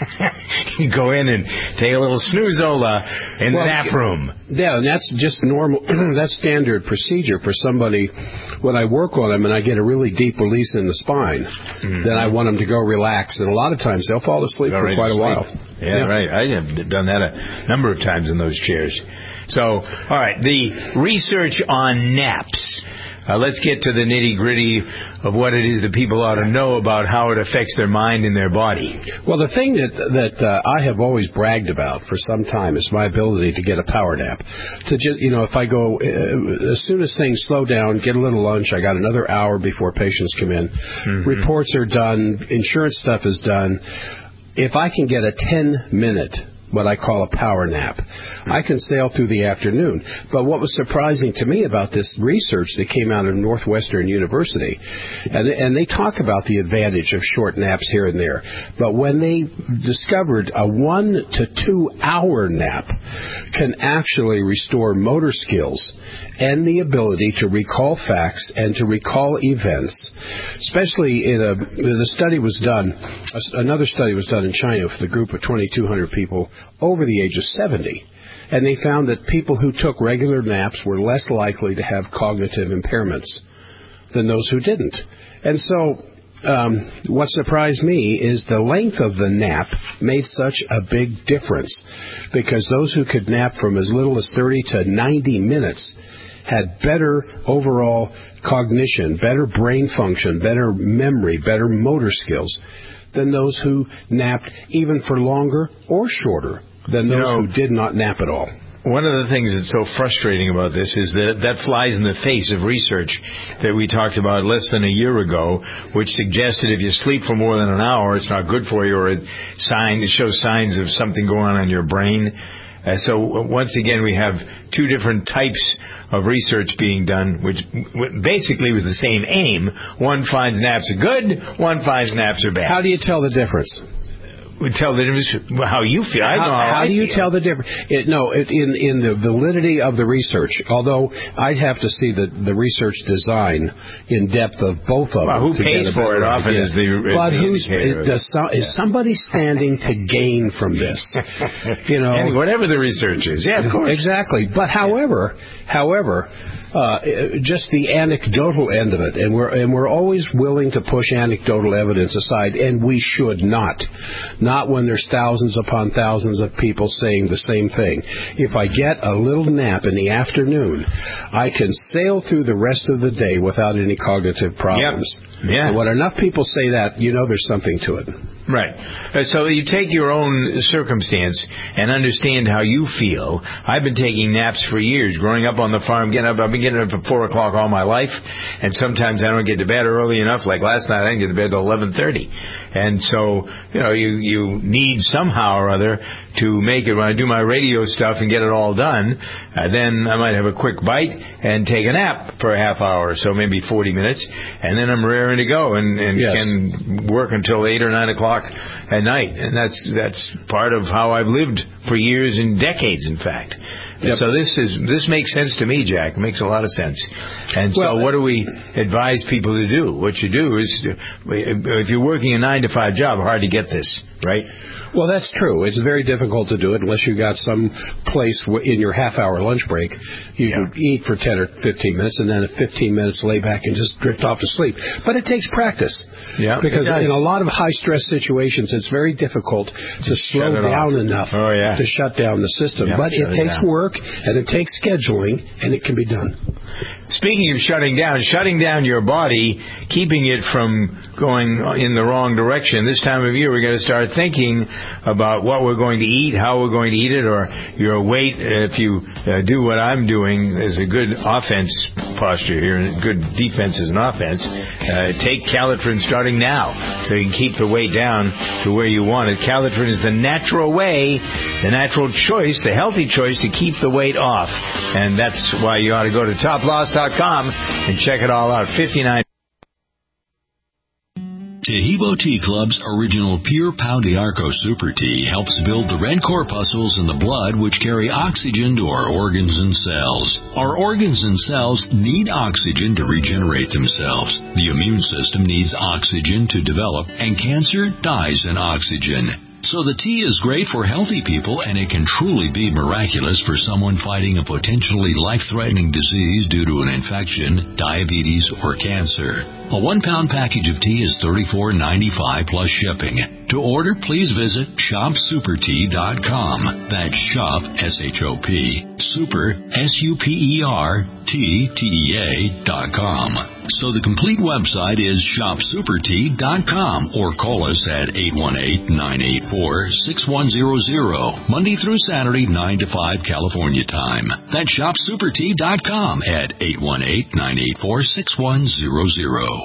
You go in and take a little snoozola in well, the nap room. Yeah, and that's just normal. That's standard procedure for somebody. When I work on them and I get a really deep release in the spine, mm-hmm. then I want them to go relax. And a lot of times they'll fall asleep for quite a while. Yeah, yeah, right. I have done that a number of times in those chairs. So, all right, the research on naps. Uh, let's get to the nitty-gritty of what it is that people ought to know about how it affects their mind and their body. Well, the thing that that uh, I have always bragged about for some time is my ability to get a power nap. To just, you know, if I go, uh, as soon as things slow down, get a little lunch, I got another hour before patients come in. Mm-hmm. Reports are done, insurance stuff is done. If I can get a ten-minute what I call a power nap, I can sail through the afternoon. But what was surprising to me about this research that came out of Northwestern University, and, and they talk about the advantage of short naps here and there, but when they discovered a one to two hour nap can actually restore motor skills and the ability to recall facts and to recall events, especially in a, the study was done, another study was done in China with a group of twenty-two hundred people over the age of seventy, and they found that people who took regular naps were less likely to have cognitive impairments. than those who didn't. And so um, what surprised me is the length of the nap made such a big difference, because those who could nap from as little as thirty to ninety minutes had better overall cognition, better brain function, better memory, better motor skills than those who napped even for longer or shorter than those you know, who did not nap at all. One of the things that's so frustrating about this is that that flies in the face of research that we talked about less than a year ago, which suggested if you sleep for more than an hour, it's not good for you, or it, sign, it shows signs of something going on in your brain. Uh, so once again, we have two different types of research being done, which basically was the same aim. One finds naps are good, one finds naps are bad. How do you tell the difference? We tell the difference how you feel. I know how, how, how I do you feel. tell the difference? It, no, it, in in the validity of the research. Although I'd have to see the the research design in depth of both of well, them. Who pays for it? Often is the. But the who's is, does, is yeah. somebody standing to gain from this? You know, and whatever the research is. Yeah, of course. Exactly. But however, however. Uh, just the anecdotal end of it, and we're and we're always willing to push anecdotal evidence aside, and we should not, not when there's thousands upon thousands of people saying the same thing. If I get a little nap in the afternoon, I can sail through the rest of the day without any cognitive problems. Yep. Yeah. And when enough people say that, you know there's something to it. Right. Uh, so you take your own circumstance and understand how you feel. I've been taking naps for years. Growing up on the farm, getting up, I've been getting up at four o'clock all my life, and sometimes I don't get to bed early enough. Like last night, I didn't get to bed till eleven thirty. And so, you know, you, you need somehow or other to make it. When I do my radio stuff and get it all done, uh, then I might have a quick bite and take a nap for a half hour, so maybe forty minutes, and then I'm raring to go and, and yes. can work until eight or nine o'clock at night, and that's that's part of how I've lived for years and decades, in fact. Yep. So this is this makes sense to me, Jack. It makes a lot of sense. And well, so what do we advise people to do? What you do is, if you're working a nine to five job, hard to get this, right? Well, that's true. It's very difficult to do it unless you got some place in your half-hour lunch break. You yeah. can eat for ten or fifteen minutes, and then at fifteen minutes lay back and just drift off to sleep. But it takes practice. Yeah, because in a lot of high-stress situations, it's very difficult to slow down off. enough oh, yeah. to shut down the system. Yeah, but it takes it work, and it takes scheduling, and it can be done. Speaking of shutting down, shutting down your body, keeping it from going in the wrong direction, this time of year we've got to start thinking about what we're going to eat, how we're going to eat it, or your weight. If you uh, do what I'm doing, there's a good offense posture here, and good defense is an offense. Uh, take Calitrin starting now, so you can keep the weight down to where you want it. Calitrin is the natural way, the natural choice, the healthy choice to keep the weight off, and that's why you ought to go to top loss dot com and check it all out. fifty-nine Tahibo Tea Club's original Pure Pau d'Arco Super Tea helps build the red corpuscles in the blood which carry oxygen to our organs and cells. Our organs and cells need oxygen to regenerate themselves. The immune system needs oxygen to develop, and cancer dies in oxygen. So the tea is great for healthy people, and it can truly be miraculous for someone fighting a potentially life-threatening disease due to an infection, diabetes, or cancer. A one-pound package of tea is thirty-four ninety-five plus shipping. To order, please visit shop super tea dot com. That's shop, S H O P, super, S U P E R, T, T E A, dot com. So the complete website is shop super tea dot com, or call us at eight one eight, nine eight four, six one zero zero, Monday through Saturday, nine to five California time. That's shop super tea dot com at eight one eight, nine eight four, six one zero zero.